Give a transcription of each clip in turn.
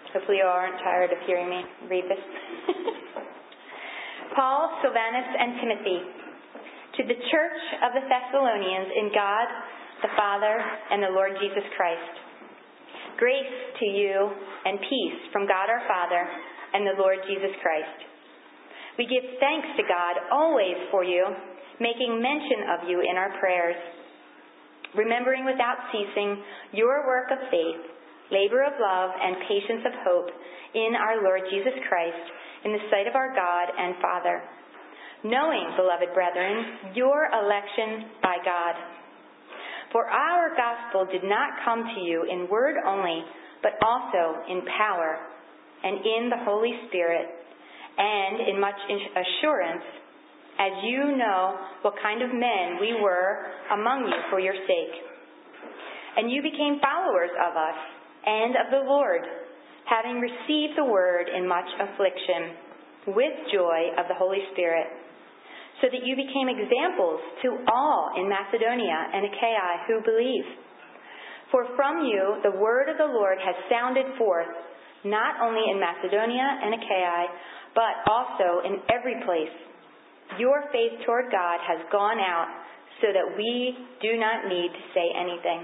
Hopefully you aren't tired of hearing me read this. Paul, Silvanus, and Timothy, to the church of the Thessalonians in God, the Father, and the Lord Jesus Christ. Grace to you and peace from God our Father and the Lord Jesus Christ. We give thanks to God always for you, making mention of you in our prayers, remembering without ceasing your work of faith, labor of love, and patience of hope in our Lord Jesus Christ, in the sight of our God and Father, knowing, beloved brethren, your election by God. For our gospel did not come to you in word only, but also in power and in the Holy Spirit, and in much assurance, as you know what kind of men we were among you for your sake. And you became followers of us and of the Lord, having received the word in much affliction, with joy of the Holy Spirit, so that you became examples to all in Macedonia and Achaia who believe. For from you the word of the Lord has sounded forth, not only in Macedonia and Achaia, but also in every place. Your faith toward God has gone out, so that we do not need to say anything.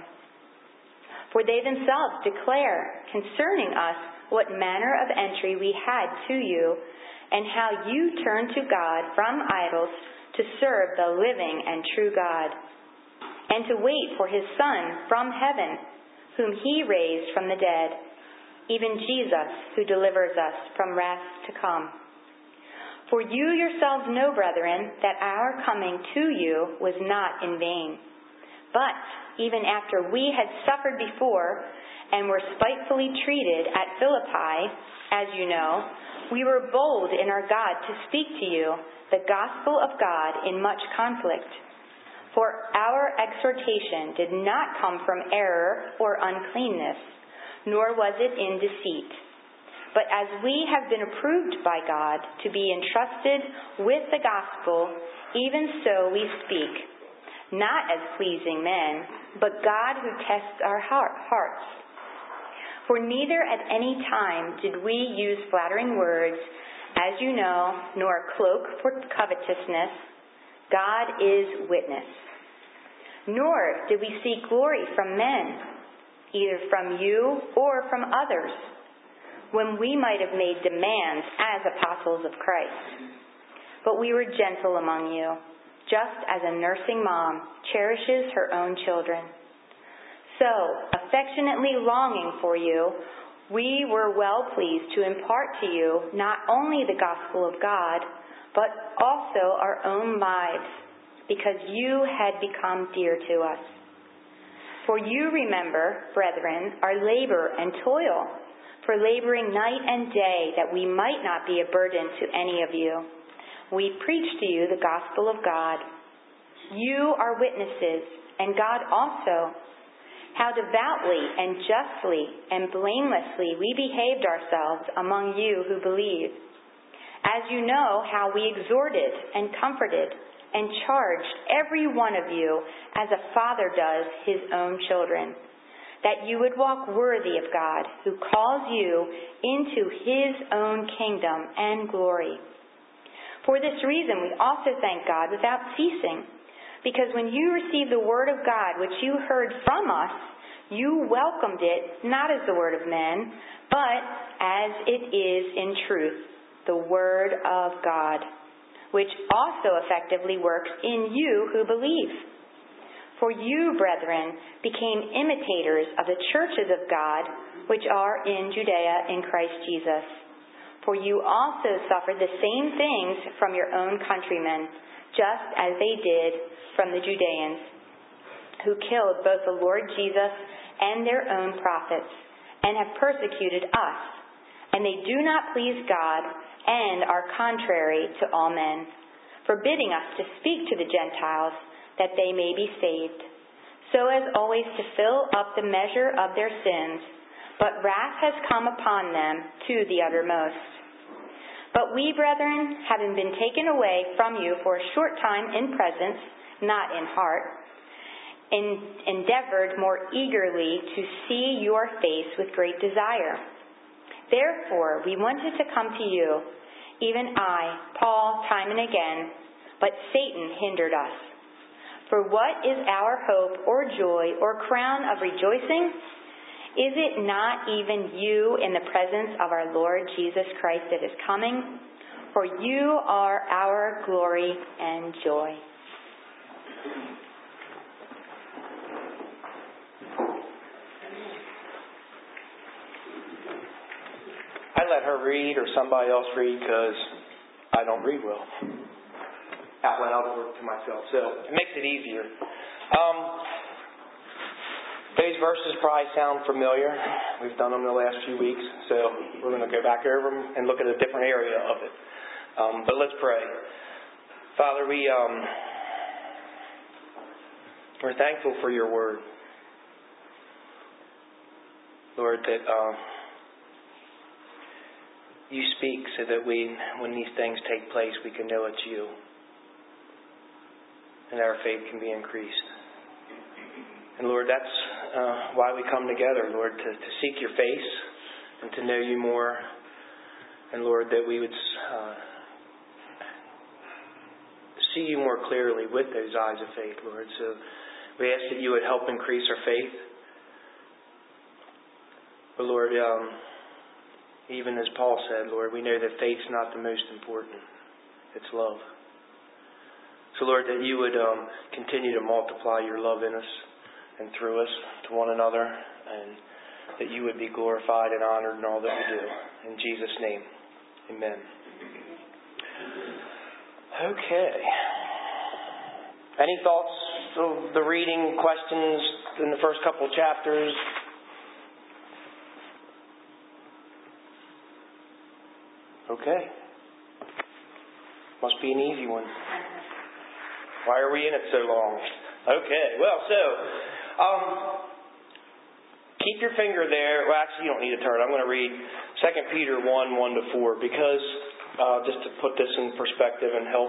For they themselves declare concerning us what manner of entry we had to you, and how you turned to God from idols to serve the living and true God, and to wait for his Son from heaven, whom he raised from the dead, even Jesus, who delivers us from wrath to come. For you yourselves know, brethren, that our coming to you was not in vain. But even after we had suffered before and were spitefully treated at Philippi, as you know, we were bold in our God to speak to you the gospel of God in much conflict. For our exhortation did not come from error or uncleanness, nor was it in deceit. But as we have been approved by God to be entrusted with the gospel, even so we speak, not as pleasing men, but God who tests our hearts. For neither at any time did we use flattering words, as you know, nor cloak for covetousness. God is witness. Nor did we seek glory from men, either from you or from others, when we might have made demands as apostles of Christ. But we were gentle among you, just as a nursing mom cherishes her own children. So, affectionately longing for you, we were well pleased to impart to you not only the gospel of God, but also our own lives, because you had become dear to us. For you remember, brethren, our labor and toil, for laboring night and day, that we might not be a burden to any of you. We preach to you the gospel of God. You are witnesses, and God also, how devoutly and justly and blamelessly we behaved ourselves among you who believe. As you know how we exhorted and comforted and charged every one of you as a father does his own children, that you would walk worthy of God, who calls you into his own kingdom and glory. For this reason we also thank God without ceasing, because when you received the word of God which you heard from us, you welcomed it not as the word of men, but as it is in truth, the word of God, which also effectively works in you who believe. For you, brethren, became imitators of the churches of God, which are in Judea in Christ Jesus. For you also suffered the same things from your own countrymen, just as they did from the Judeans, who killed both the Lord Jesus and their own prophets, and have persecuted us. And they do not please God, and are contrary to all men, forbidding us to speak to the Gentiles, that they may be saved, so as always to fill up the measure of their sins. But wrath has come upon them to the uttermost. But we, brethren, having been taken away from you for a short time in presence, not in heart, endeavored more eagerly to see your face with great desire. Therefore, we wanted to come to you, even I, Paul, time and again, but Satan hindered us. For what is our hope or joy or crown of rejoicing? Is it not even you in the presence of our Lord Jesus Christ that is coming? For you are our glory and joy. I let her read or somebody else read because I don't read well out loud or to myself. So it makes it easier. These verses probably sound familiar. We've done them the last few weeks. So we're going to go back over them and look at a different area of it. But let's pray. Father, we're thankful for your word. Lord, that you speak so that when these things take place, we can know it's you. And our faith can be increased. And Lord, that's why we come together, Lord, to seek your face and to know you more. And Lord, that we would see you more clearly with those eyes of faith, Lord. So we ask that you would help increase our faith. But Lord, even as Paul said, Lord, we know that faith's not the most important. It's love. So Lord, that you would continue to multiply your love in us and through us to one another, and that you would be glorified and honored in all that we do. In Jesus' name, amen. Okay. Any thoughts of the reading, questions in the first couple chapters? Okay. Must be an easy one. Why are we in it so long? Okay. Well, so keep your finger there. Well, actually, you don't need to turn. I'm going to read 2 Peter 1:1-4 because just to put this in perspective and help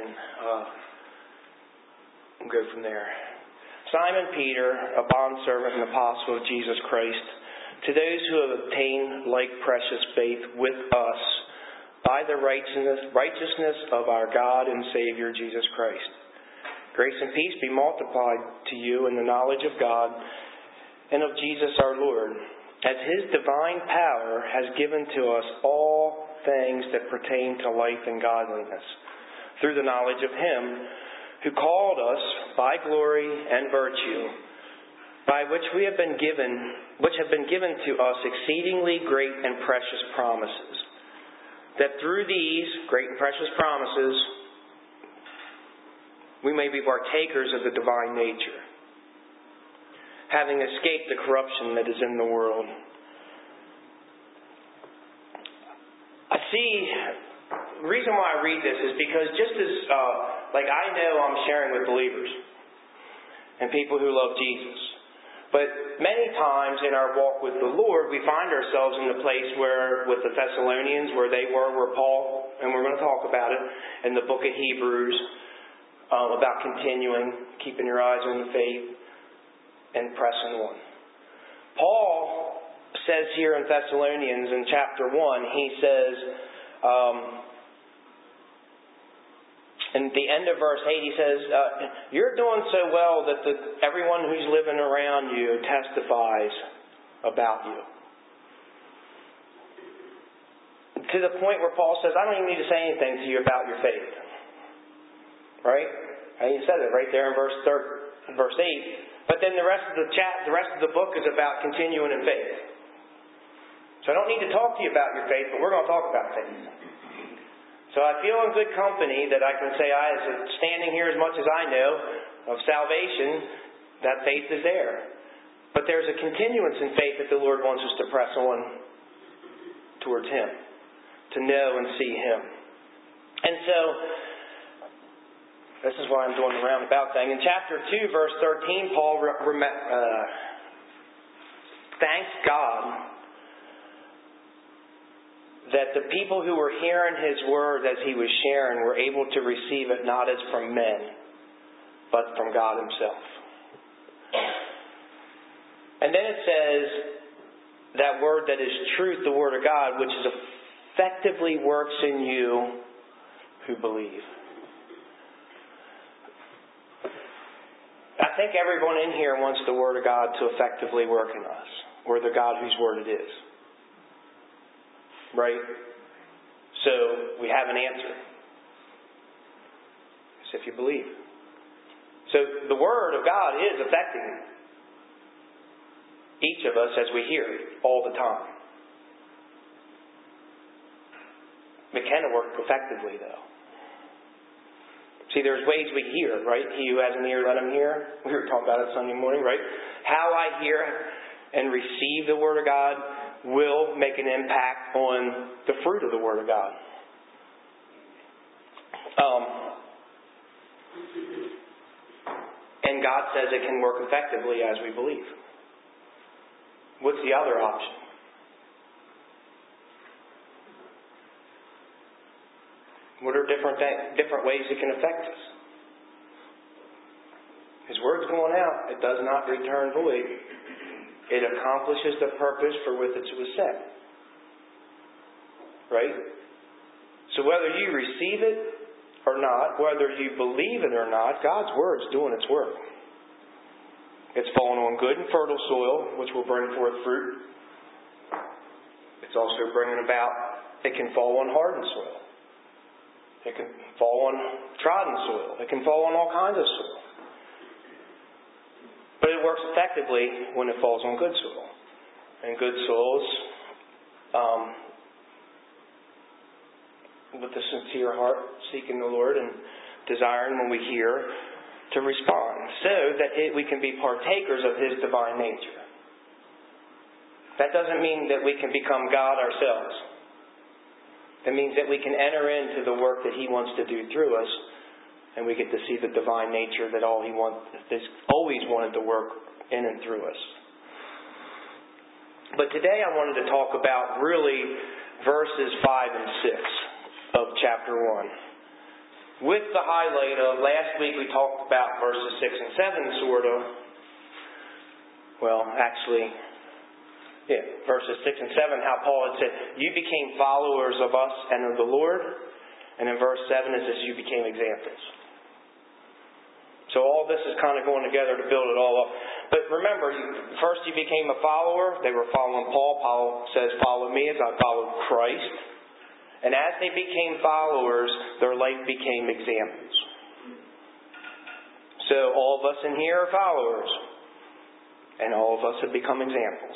and go from there. Simon Peter, a bondservant and apostle of Jesus Christ, to those who have obtained like precious faith with us by the righteousness of our God and Savior Jesus Christ. Grace and peace be multiplied to you in the knowledge of God and of Jesus our Lord, as His divine power has given to us all things that pertain to life and godliness, through the knowledge of Him who called us by glory and virtue, by which have been given to us exceedingly great and precious promises, that through these great and precious promises we may be partakers of the divine nature, having escaped the corruption that is in the world. The reason why I read this is because just as, I know I'm sharing with believers and people who love Jesus, but many times in our walk with the Lord, we find ourselves in the place where, with the Thessalonians, where they were Paul, and we're going to talk about it, in the book of Hebrews, about continuing, keeping your eyes on the faith, and pressing on. Paul says here in Thessalonians in chapter 1, he says, in the end of verse 8, he says, you're doing so well that everyone who's living around you testifies about you. To the point where Paul says, I don't even need to say anything to you about your faith. Right? And he said it right there in verse 8. But then the rest of the book is about continuing in faith. So I don't need to talk to you about your faith, but we're going to talk about faith. So I feel in good company that I can say, standing here as much as I know of salvation, that faith is there. But there's a continuance in faith that the Lord wants us to press on towards Him, to know and see Him. And so this is why I'm doing the roundabout thing. In chapter 2, verse 13, Paul thanks God that the people who were hearing his word as he was sharing were able to receive it not as from men, but from God Himself. And then it says, that word that is truth, the Word of God, which is effectively works in you who believe. I think everyone in here wants the Word of God to effectively work in us, or the God whose Word it is. Right? So we have an answer. It's if you believe. So the Word of God is affecting each of us as we hear it all the time. It can work effectively, though. See, there's ways we hear, right? He who has an ear, let him hear. We were talking about it Sunday morning, right? How I hear and receive the Word of God will make an impact on the fruit of the Word of God. And God says it can work effectively as we believe. What's the other option? What are different ways it can affect us? His Word's going out. It does not return void. It accomplishes the purpose for which it was sent. Right? So whether you receive it or not, whether you believe it or not, God's Word's doing its work. It's fallen on good and fertile soil, which will bring forth fruit. It's also bringing about, it can fall on hardened soil. It can fall on trodden soil. It can fall on all kinds of soil. But it works effectively when it falls on good soil. And good soil is with a sincere heart, seeking the Lord and desiring when we hear to respond, so that we can be partakers of His divine nature. That doesn't mean that we can become God ourselves. That means that we can enter into the work that He wants to do through us, and we get to see the divine nature that He's always wanted to work in and through us. But today I wanted to talk about really verses 5 and 6 of chapter 1. With the highlight of last week we talked about verses 6 and 7 sort of. Well, actually, verses 6 and 7, how Paul had said, you became followers of us and of the Lord. And in verse 7 is as you became examples. So all this is kind of going together to build it all up. But remember, first you became a follower. They were following Paul. Paul says, follow me as I follow Christ. And as they became followers, their life became examples. So all of us in here are followers. And all of us have become examples.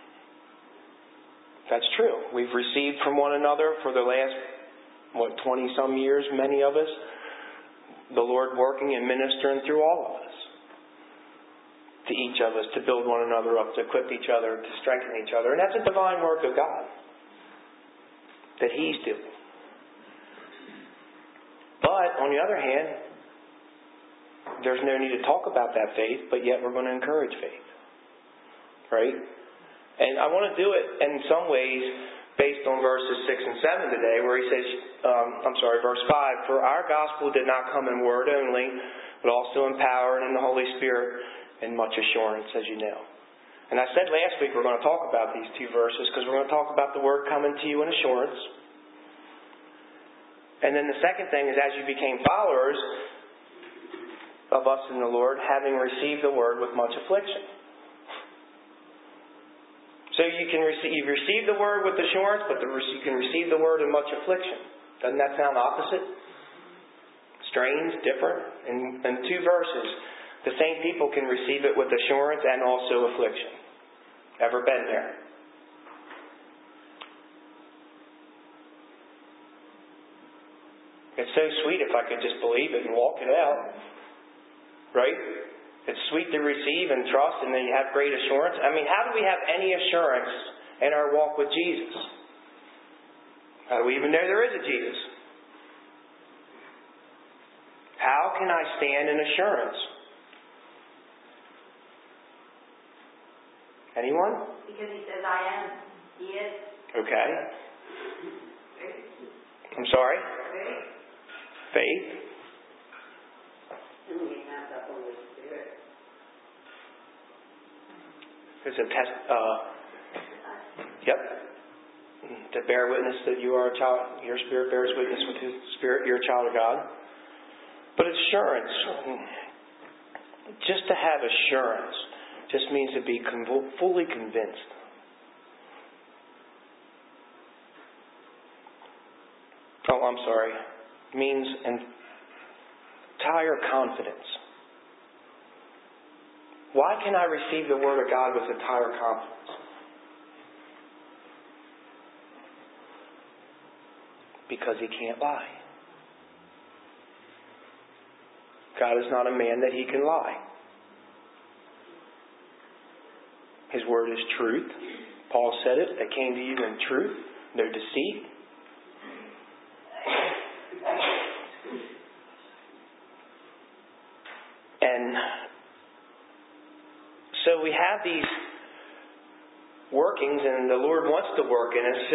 That's true. We've received from one another for the last, 20-some years, many of us, the Lord working and ministering through all of us. To each of us, to build one another up, to equip each other, to strengthen each other. And that's a divine work of God that He's doing. But, on the other hand, there's no need to talk about that faith, but yet we're going to encourage faith. Right? And I want to do it in some ways based on verses 6 and 7 today, where he says, verse 5, for our gospel did not come in word only, but also in power and in the Holy Spirit and much assurance, as you know. And I said last week we're going to talk about these two verses because we're going to talk about the word coming to you in assurance. And then the second thing is as you became followers of us in the Lord, having received the word with much affliction. So you've received the word with assurance, but you can receive the word in much affliction. Doesn't that sound opposite? Strange, different? In two verses, the same people can receive it with assurance and also affliction. Ever been there? It's so sweet if I could just believe it and walk it out. Right? It's sweet to receive and trust, and then you have great assurance. I mean, how do we have any assurance in our walk with Jesus? How do we even know there is a Jesus? How can I stand in assurance? Anyone? Because He says, I am. He is. Okay. I'm sorry? Faith. And we have the Holy Spirit. There's a test. Yep. To bear witness that you are a child, your spirit bears witness with His Spirit, you're a child of God. But assurance, just to have assurance, just means to be fully convinced. Oh, I'm sorry. Means entire confidence. Why can I receive the Word of God with entire confidence? Because He can't lie. God is not a man that He can lie. His Word is truth. Paul said it. I came to you in truth, no deceit. And so we have these workings, and the Lord wants to work in us.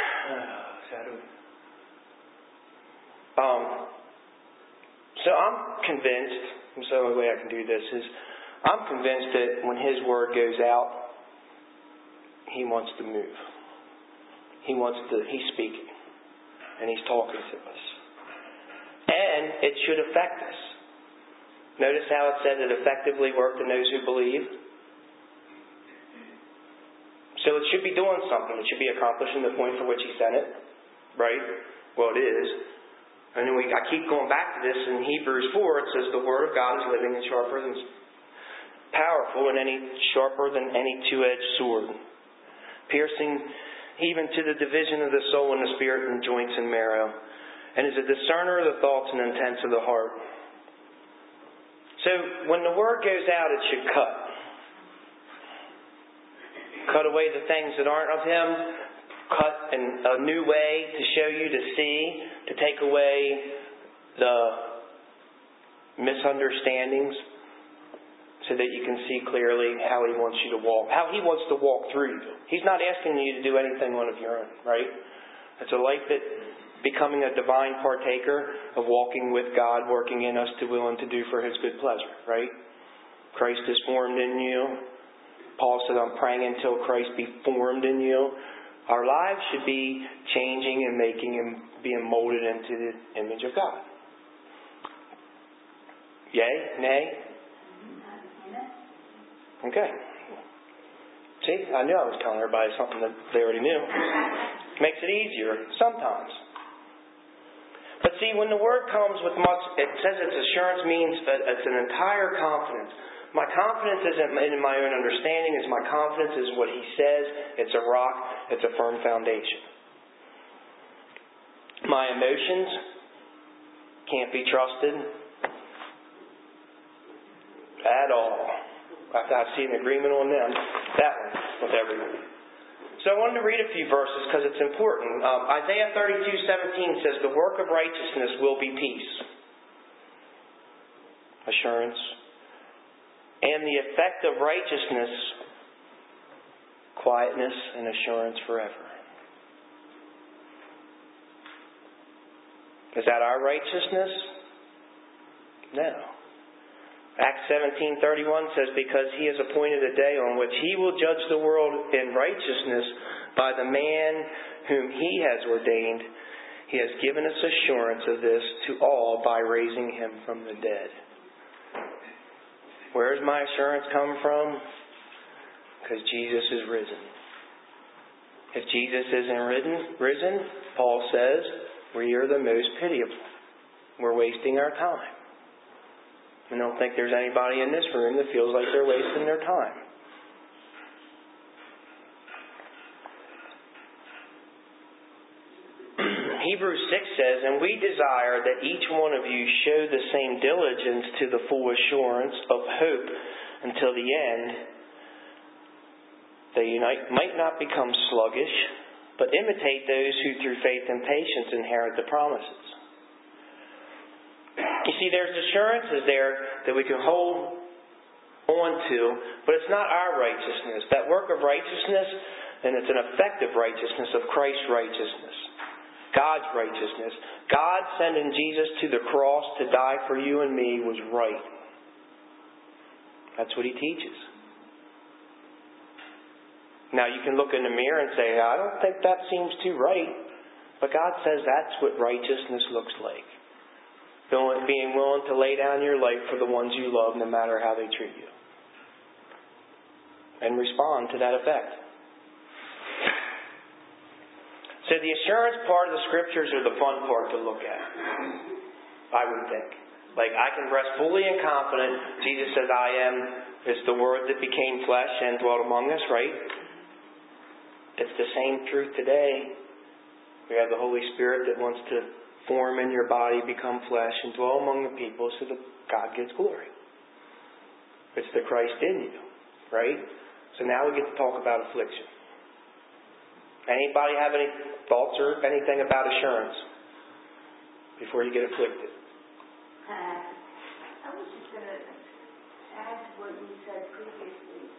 So I'm convinced, and so the only way I can do this is, I'm convinced that when His Word goes out, He wants to move. He's speaking. And He's talking to us. And it should affect us. Notice how it says it effectively worked in those who believe. So it should be doing something. It should be accomplishing the point for which He sent it. Right? Well, it is. And then I keep going back to this in Hebrews 4. It says the Word of God is living and sharper than powerful and sharper than any two-edged sword, piercing even to the division of the soul and the spirit and joints and marrow, and is a discerner of the thoughts and intents of the heart. So when the Word goes out, it should cut. Cut away the things that aren't of Him. Cut in a new way to show you, to see, to take away the misunderstandings so that you can see clearly how He wants you to walk, how He wants to walk through you. He's not asking you to do anything one of your own, right? It's a life that becoming a divine partaker of walking with God, working in us to will and to do for His good pleasure, right? Christ is formed in you. Paul said, I'm praying until Christ be formed in you. Our lives should be changing and being molded into the image of God. Yay? Nay? Okay. See, I knew I was telling everybody something that they already knew. Makes it easier sometimes. But see, when the Word comes with much, it says its assurance means that it's an entire confidence. My confidence isn't in my own understanding. It's my confidence is what He says. It's a rock. It's a firm foundation. My emotions can't be trusted at all. I see an agreement on them. That one with everyone. So I wanted to read a few verses because it's important. Isaiah 32:17 says, the work of righteousness will be peace, assurance, and the effect of righteousness, quietness and assurance forever. Is that our righteousness? No. Acts 17:31 says, because He has appointed a day on which He will judge the world in righteousness by the man whom He has ordained. He has given us assurance of this to all by raising Him from the dead. Where does my assurance come from? Because Jesus is risen. If Jesus isn't risen, Paul says, we are the most pitiable. We're wasting our time. I don't think there's anybody in this room that feels like they're wasting their time. Hebrews 6 says, and we desire that each one of you show the same diligence to the full assurance of hope until the end, that you might not become sluggish, but imitate those who through faith and patience inherit the promises. You see, there's assurances there that we can hold on to, but it's not our righteousness. That work of righteousness, and it's an effective righteousness of Christ's righteousness. God's righteousness. God sending Jesus to the cross to die for you and me was right. That's what He teaches. Now you can look in the mirror and say, I don't think that seems too right. But God says that's what righteousness looks like. Being willing to lay down your life for the ones you love no matter how they treat you. And respond to that effect. So the assurance part of the Scriptures are the fun part to look at, I would think. Like, I can rest fully and confident. Jesus says, I am, is the Word that became flesh and dwelt among us, right? It's the same truth today. We have the Holy Spirit that wants to form in your body, become flesh, and dwell among the people so that God gets glory. It's the Christ in you, right? So now we get to talk about affliction. Anybody have any thoughts or anything about assurance before you get afflicted? I was just going to add to what you said previously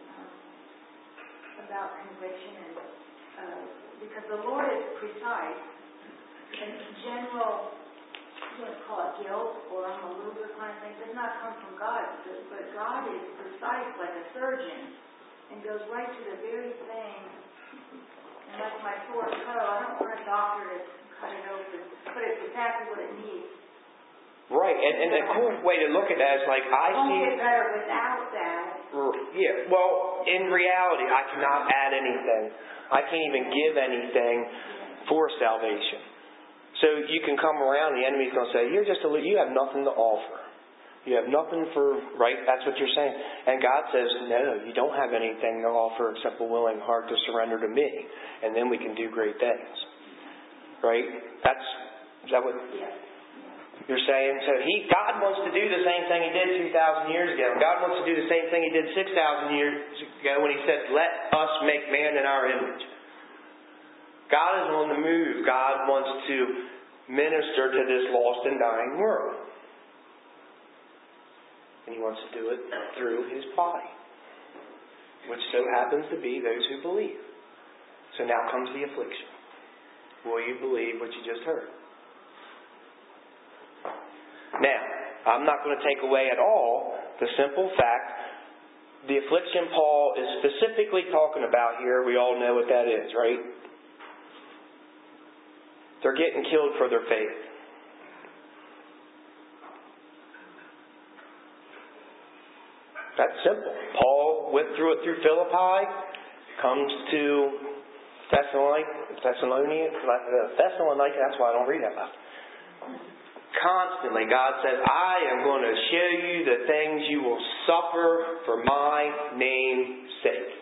about conviction, and because the Lord is precise, and general, you want to call it guilt or I'm a little bit kind of thing, does not come from God, but God is precise like a surgeon and goes right to the very thing. And like my sore toe, I don't want a doctor to cut it open, but it's exactly what it needs. Right, and a cool way to look at that is like I Don't see. get better without that. Yeah, well, in reality, I cannot add anything. I can't even give anything for salvation. So you can come around, the enemy's going to say, you have nothing to offer. You have nothing for, right? That's what you're saying. And God says, no, you don't have anything to offer except a willing heart to surrender to me. And then we can do great things. Right? Is that what you're saying? So God wants to do the same thing He did 2,000 years ago. God wants to do the same thing He did 6,000 years ago when He said, let us make man in our image. God is on the move. God wants to minister to this lost and dying world. And He wants to do it through His body, which so happens to be those who believe. So now comes the affliction. Will you believe what you just heard? Now, I'm not going to take away at all the simple fact the affliction Paul is specifically talking about here. We all know what that is, right? They're getting killed for their faith. That's simple. Paul went through it through Philippi, comes to Thessalonica, that's why I don't read that much. Constantly, God says, I am going to show you the things you will suffer for my name's sake.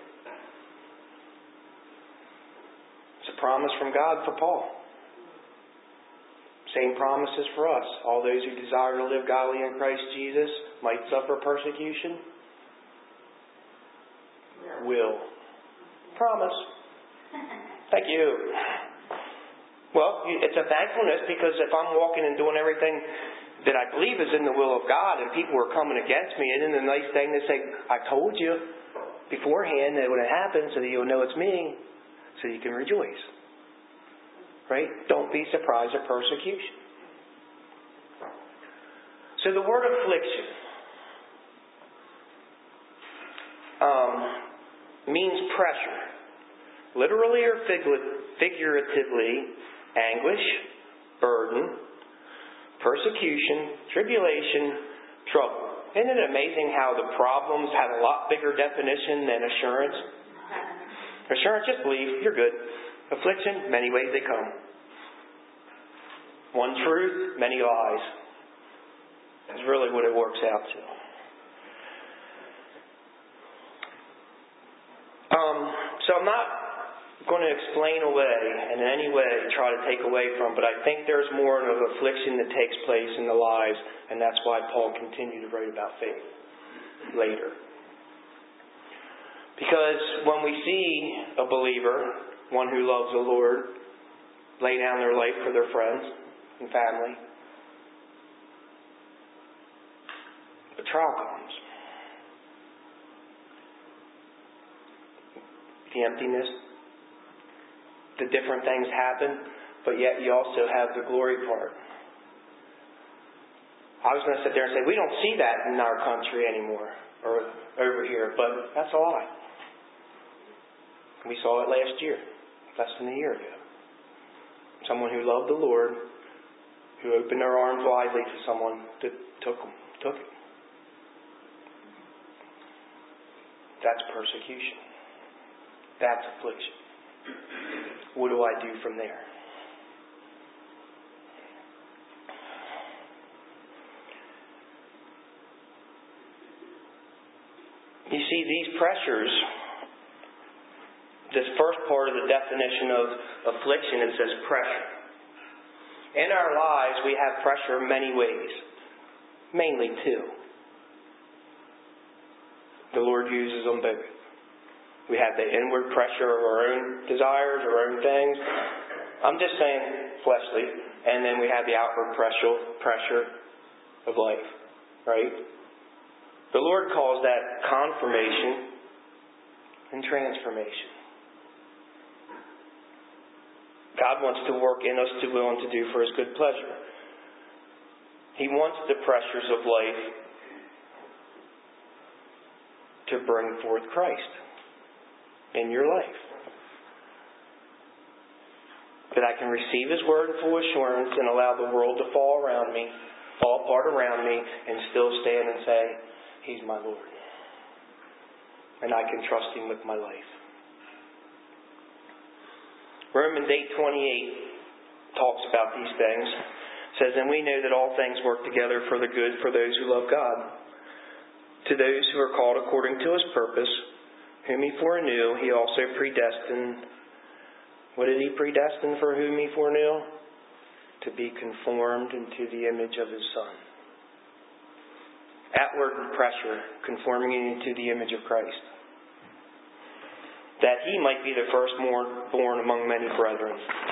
It's a promise from God for Paul. Same promises for us. All those who desire to live godly in Christ Jesus might suffer persecution. Will. Promise. Thank you. Well, it's a thankfulness because if I'm walking and doing everything that I believe is in the will of God and people are coming against me, and then the nice thing to say, I told you beforehand that when it happens so that you'll know it's me, so you can rejoice. Right? Don't be surprised at persecution. So the word affliction means pressure. Literally or figuratively, anguish, burden, persecution, tribulation, trouble. Isn't it amazing how the problems have a lot bigger definition than assurance? Assurance, just believe, you're good. Affliction, many ways they come. One truth, many lies. That's really what it works out to. So I'm not going to explain away and in any way try to take away from, but I think there's more of affliction that takes place in the lives, and that's why Paul continued to write about faith later. Because when we see a believer, one who loves the Lord, lay down their life for their friends and family, the trial comes. The emptiness, the different things happen, but yet you also have the glory part. I was going to sit there and say, we don't see that in our country anymore, or over here, but that's a lie. We saw it last year, less than a year ago. Someone who loved the Lord, who opened their arms widely to someone that took it. That's persecution. That's affliction. What do I do from there? You see, these pressures, this first part of the definition of affliction, it says pressure. In our lives, we have pressure in many ways. Mainly two. The Lord uses them both. We have the inward pressure of our own desires, our own things. I'm just saying fleshly. And then we have the outward pressure of life. Right? The Lord calls that confirmation and transformation. God wants to work in us to will and to do for His good pleasure. He wants the pressures of life to bring forth Christ in your life. That I can receive His word in full assurance and allow the world to fall apart around me, and still stand and say, He's my Lord. And I can trust Him with my life. Romans 8:28 talks about these things. It says, and we know that all things work together for the good for those who love God, to those who are called according to His purpose, whom He foreknew, He also predestined. What did He predestine for whom He foreknew? To be conformed into the image of His Son. Outward pressure, conforming into the image of Christ. That He might be the firstborn among many brethren.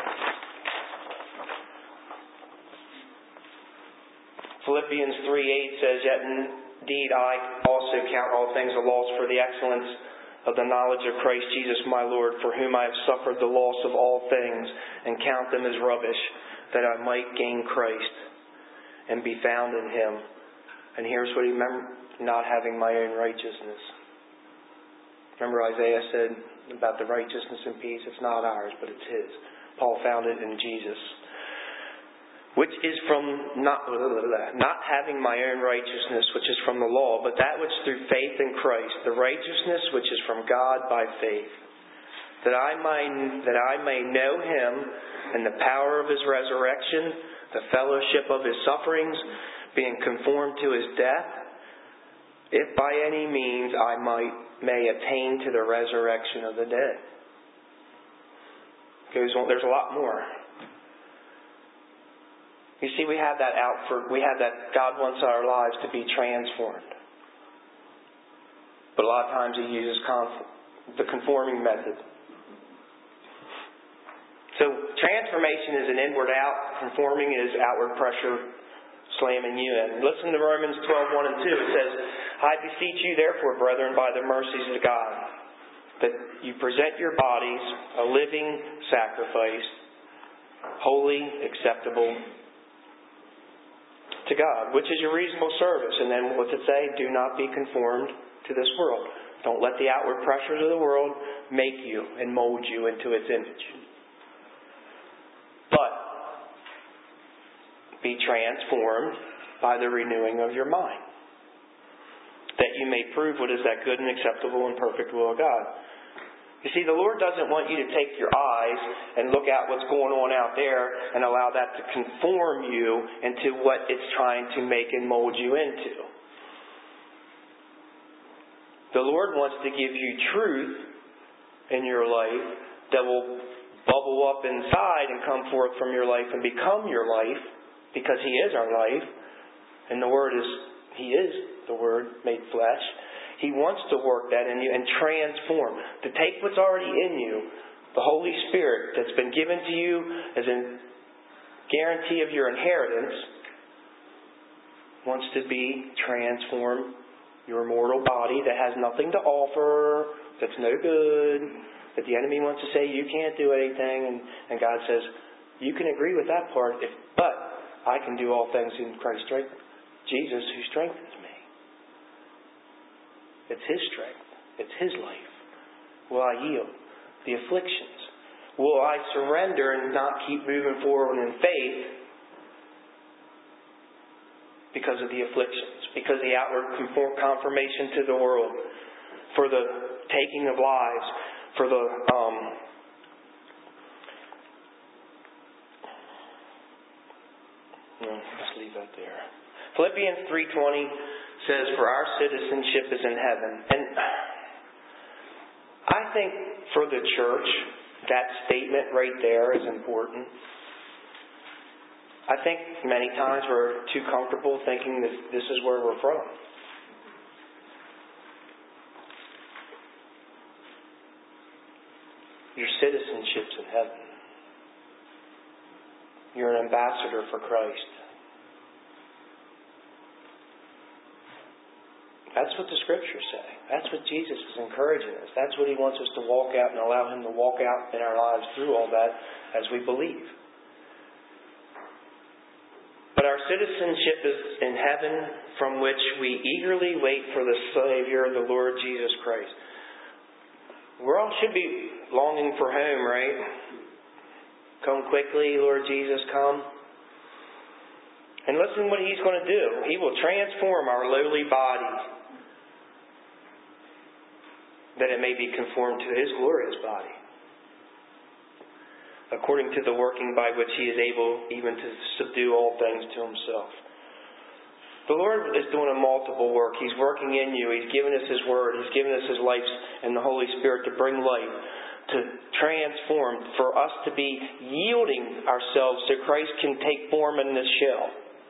Philippians 3:8 says, yet indeed I also count all things a loss for the excellence of the knowledge of Christ Jesus my Lord, for whom I have suffered the loss of all things, and count them as rubbish, that I might gain Christ and be found in Him. And here's what He meant, not having my own righteousness. Remember Isaiah said about the righteousness and peace, it's not ours, but it's His. Paul found it in Jesus. Which is from not having my own righteousness, which is from the law, but that which through faith in Christ, the righteousness which is from God by faith, that I may know Him and the power of His resurrection, the fellowship of His sufferings, being conformed to His death, if by any means I may attain to the resurrection of the dead. Goes on. There's a lot more. You see, we have that God wants our lives to be transformed. But a lot of times He uses the conforming method. So transformation is an inward out. Conforming is outward pressure slamming you in. Listen to Romans 12:1 and 2. It says, I beseech you therefore, brethren, by the mercies of God, that you present your bodies a living sacrifice, holy, acceptable to God, which is your reasonable service. And then what's it say? Do not be conformed to this world. Don't let the outward pressures of the world make you and mold you into its image. But be transformed by the renewing of your mind, that you may prove what is that good and acceptable and perfect will of God. You see, the Lord doesn't want you to take your eyes and look at what's going on out there and allow that to conform you into what it's trying to make and mold you into. The Lord wants to give you truth in your life that will bubble up inside and come forth from your life and become your life, because He is our life. And the Word is, He is the Word made flesh. He wants to work that in you and transform. To take what's already in you, the Holy Spirit that's been given to you as a guarantee of your inheritance, wants to be transformed. Your mortal body that has nothing to offer, that's no good, that the enemy wants to say you can't do anything, and God says, you can agree with that part, but I can do all things in Christ strength. Jesus who strengthens me. It's His strength. It's His life. Will I yield? the afflictions? Will I surrender and not keep moving forward in faith because of the afflictions, because of the outward confirmation to the world, for the taking of lives, for the let's leave that there. Philippians 3:20 says, "For our citizenship is in heaven." And I think for the church, that statement right there is important. I think many times we're too comfortable thinking that this is where we're from. Your citizenship's in heaven. You're an ambassador for Christ. That's what the Scriptures say. That's what Jesus is encouraging us. That's what He wants us to walk out and allow Him to walk out in our lives through all that as we believe. But our citizenship is in heaven, from which we eagerly wait for the Savior, the Lord Jesus Christ. We all should be longing for home, right? Come quickly, Lord Jesus, come. And listen what He's going to do. He will transform our lowly body, that it may be conformed to His glorious body, according to the working by which He is able even to subdue all things to Himself. The Lord is doing a multiple work. He's working in you. He's given us His Word. He's given us His life and the Holy Spirit to bring light, to transform, for us to be yielding ourselves so Christ can take form in this shell.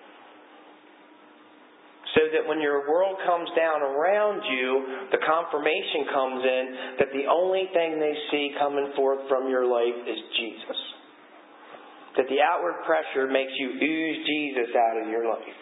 So that when your world comes down around you, the confirmation comes in that the only thing they see coming forth from your life is Jesus. That the outward pressure makes you ooze Jesus out of your life.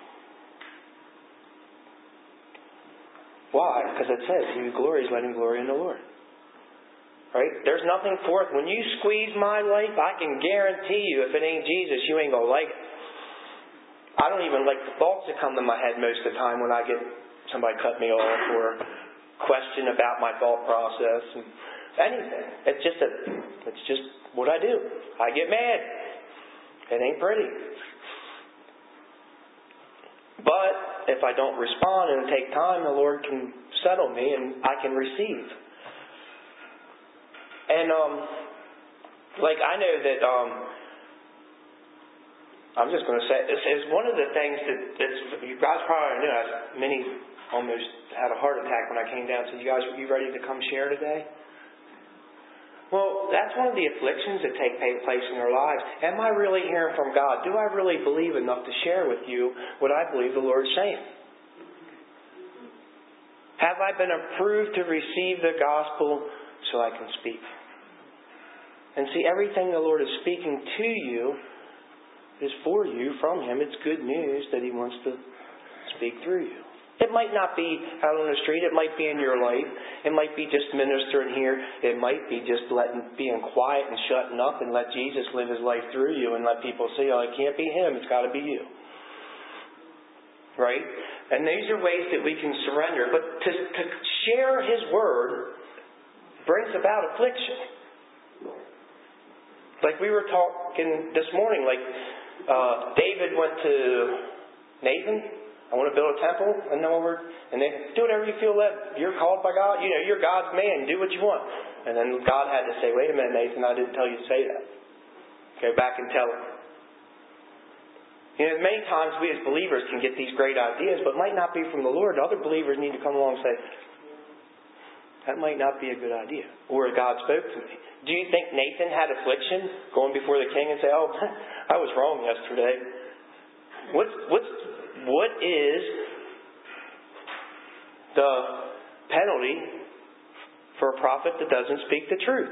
Why? Because it says, "He who glories, let him glory in the Lord." Right? There's nothing forth. When you squeeze my life, I can guarantee you, if it ain't Jesus, you ain't going to like it. I don't even like the thoughts that come to my head most of the time when I get somebody cut me off or question about my thought process and anything. It's just what I do. I get mad. It ain't pretty. But if I don't respond and take time, the Lord can settle me and I can receive. And I know that I'm just going to say, it's one of the things that's you guys probably knew. Many almost had a heart attack when I came down. So you ready to come share today? Well, that's one of the afflictions that take place in our lives. Am I really hearing from God? Do I really believe enough to share with you what I believe the Lord's saying? Have I been approved to receive the gospel so I can speak? And see, everything the Lord is speaking to you is for you from Him. It's good news that He wants to speak through you. It might not be out on the street. It might be in your life. It might be just ministering here. It might be just being quiet and shutting up and let Jesus live His life through you and let people see, oh, it can't be Him. It's got to be you. Right? And these are ways that we can surrender. But to share His Word brings about affliction. Like we were talking this morning, David went to Nathan. I want to build a temple, and they do whatever you feel led. You're called by God. You're God's man. Do what you want. And then God had to say, "Wait a minute, Nathan. I didn't tell you to say that. Go back and tell him." Many times we as believers can get these great ideas, but might not be from the Lord. Other believers need to come along and say, "That might not be a good idea," or "God spoke to me." Do you think Nathan had affliction going before the king and say, "Oh, I was wrong yesterday"? What is the penalty for a prophet that doesn't speak the truth?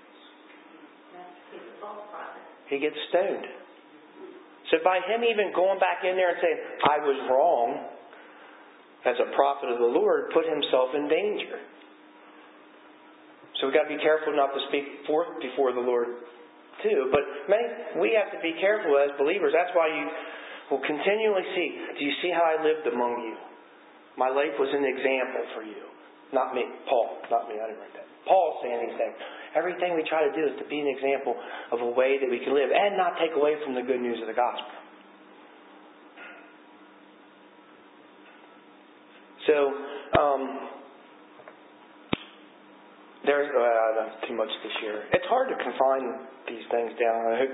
He gets stoned. So by him even going back in there and saying, "I was wrong," as a prophet of the Lord, put himself in danger. So we've got to be careful not to speak forth before the Lord too. But we have to be careful as believers. That's why you will continually see, do you see how I lived among you? My life was an example for you. Not me. Paul. Not me. I didn't write that. Paul's saying these things. Everything we try to do is to be an example of a way that we can live and not take away from the good news of the gospel. So, there's too much to share. It's hard to confine these things down, I hope.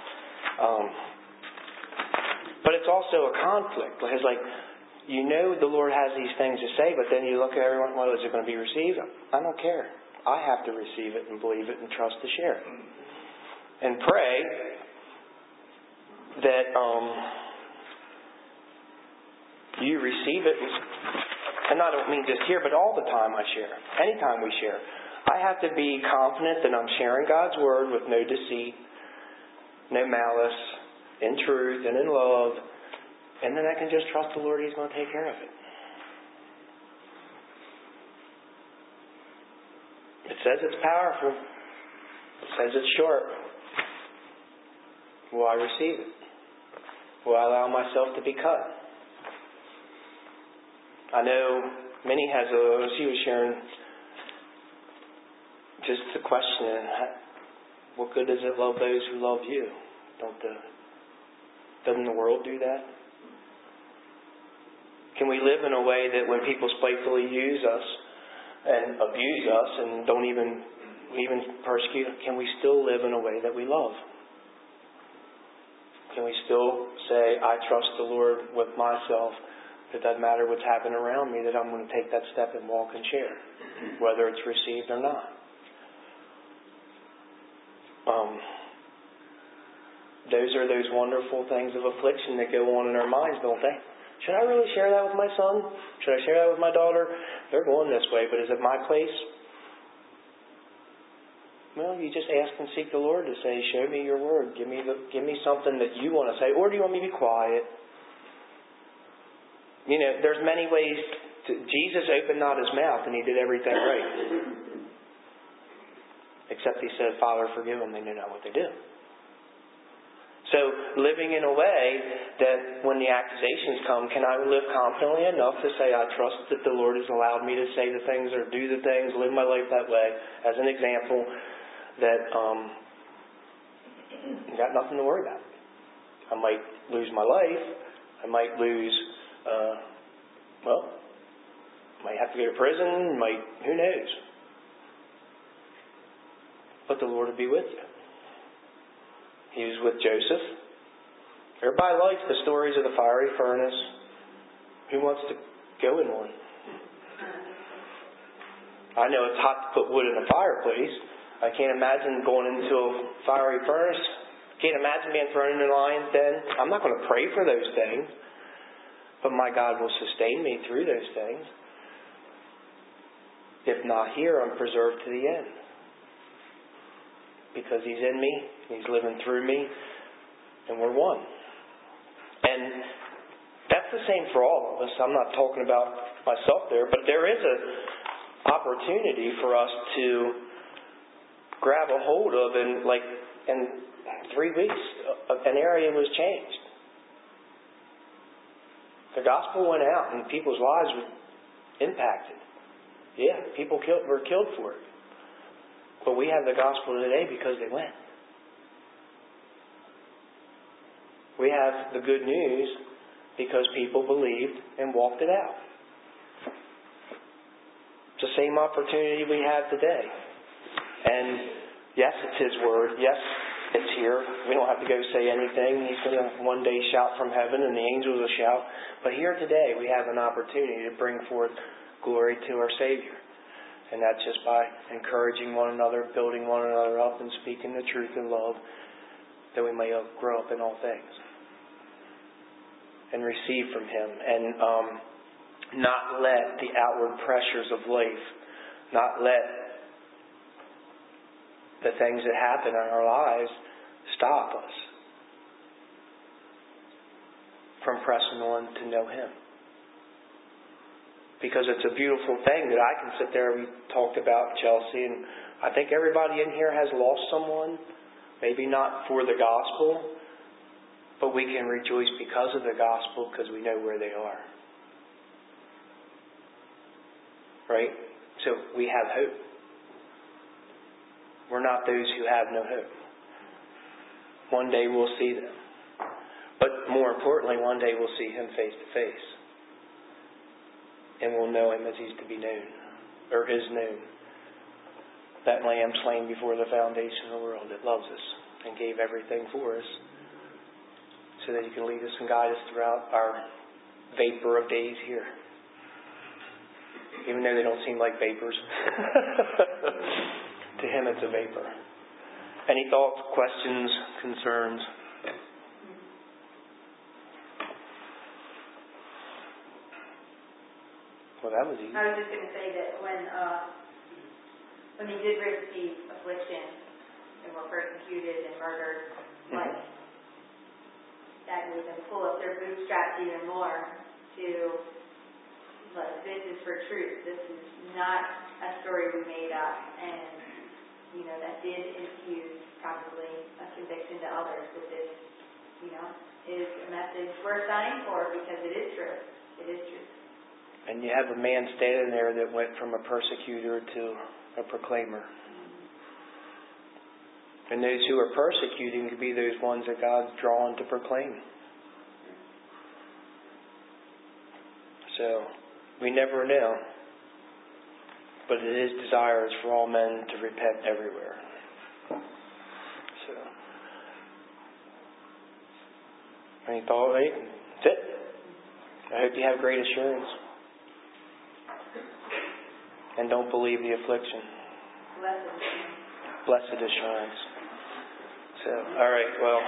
But it's also a conflict. It's like, you know the Lord has these things to say, but then you look at everyone, well, is it going to be received? I don't care. I have to receive it and believe it and trust to share it. And pray that you receive it. And I don't mean just here, but all the time I share. Anytime we share. I have to be confident that I'm sharing God's Word with no deceit, no malice, in truth and in love. And then I can just trust the Lord. He's going to take care of it. It says it's powerful. It says it's short. Will I receive it? Will I allow myself to be cut? I know Minnie has as she was sharing, just the question, what good does it love those who love you? Doesn't the world do that? Can we live in a way that when people spitefully use us and abuse us and don't even persecute, can we still live in a way that we love? Can we still say, I trust the Lord with myself? It doesn't matter what's happening around me, that I'm going to take that step and walk and share, whether it's received or not. Those are those wonderful things of affliction that go on in our minds, don't they? Should I really share that with my son? Should I share that with my daughter? They're going this way, but is it my place? Well, you just ask and seek the Lord to say, show me your word. Give me something that you want to say. Or do you want me to be quiet? You know, there's many ways. Jesus opened not his mouth and he did everything right. Except he said, Father, forgive them. They know not what they do. So living in a way that when the accusations come, can I live confidently enough to say I trust that the Lord has allowed me to say the things or do the things, live my life that way, as an example, that I got nothing to worry about. I might lose my life. I might lose, might have to go to prison. Who knows? But the Lord will be with you. He was with Joseph. Everybody likes the stories of the fiery furnace. Who wants to go in one? I know it's hot to put wood in a fireplace. I can't imagine going into a fiery furnace. Can't imagine being thrown in a lion's den. I'm not going to pray for those things. But my God will sustain me through those things. If not here, I'm preserved to the end. Because He's in me, He's living through me, and we're one. And that's the same for all of us. I'm not talking about myself there, but there is an opportunity for us to grab a hold of, and in 3 weeks, an area was changed. The gospel went out, and people's lives were impacted. Yeah, people were killed for it. But we have the gospel today because they went. We have the good news because people believed and walked it out. It's the same opportunity we have today. And yes, it's His word. Yes, it's here. We don't have to go say anything. He's going to one day shout from heaven and the angels will shout. But here today we have an opportunity to bring forth glory to our Savior. And that's just by encouraging one another, building one another up, and speaking the truth in love, that we may grow up in all things. And receive from Him. And not let the outward pressures of life, not let the things that happen in our lives stop us from pressing on to know Him. Because it's a beautiful thing that I can sit there. We talked about Chelsea, and I think everybody in here has lost someone. Maybe not for the gospel, but we can rejoice because of the gospel because we know where they are. Right? So we have hope. We're not those who have no hope. One day we'll see them. But more importantly, one day we'll see Him face to face. And we'll know Him as He's to be known, or is known. That Lamb slain before the foundation of the world that loves us and gave everything for us so that He can lead us and guide us throughout our vapor of days here. Even though they don't seem like vapors. To Him it's a vapor. Any thoughts, questions, concerns? Well, that was easy. I was just going to say that when they did receive affliction and were persecuted and murdered, like that made them pull up their bootstraps even more to, like, this is for truth. This is not a story we made up. And, you know, that did infuse probably a conviction to others that this, you know, is a message we're signing for because it is true. It is true. And you have a man standing there that went from a persecutor to a proclaimer. And those who are persecuting could be those ones that God's drawn to proclaim. So, we never know. But His desire is for all men to repent everywhere. So, any thought? That's it. I hope you have great assurance. And don't believe the affliction. Blessed assurance. So, all right, well,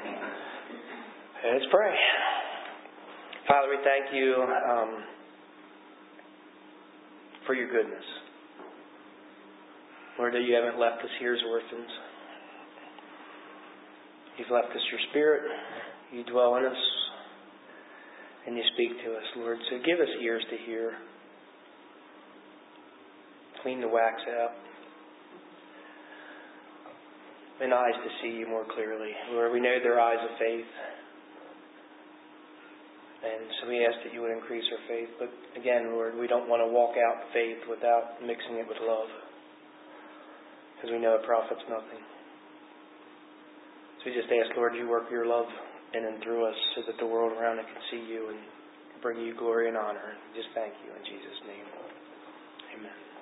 let's pray. Father, we thank You for Your goodness. Lord, that You haven't left us here as orphans. You've left us Your Spirit. You dwell in us. And You speak to us, Lord. So give us ears to hear. Clean the wax out. And eyes to see You more clearly. Lord, we know they're eyes of faith. And so we ask that You would increase our faith. But again, Lord, we don't want to walk out faith without mixing it with love. Because we know it profits nothing. So we just ask, Lord, You work Your love in and through us so that the world around it can see You and bring You glory and honor. We just thank You in Jesus' name. Amen.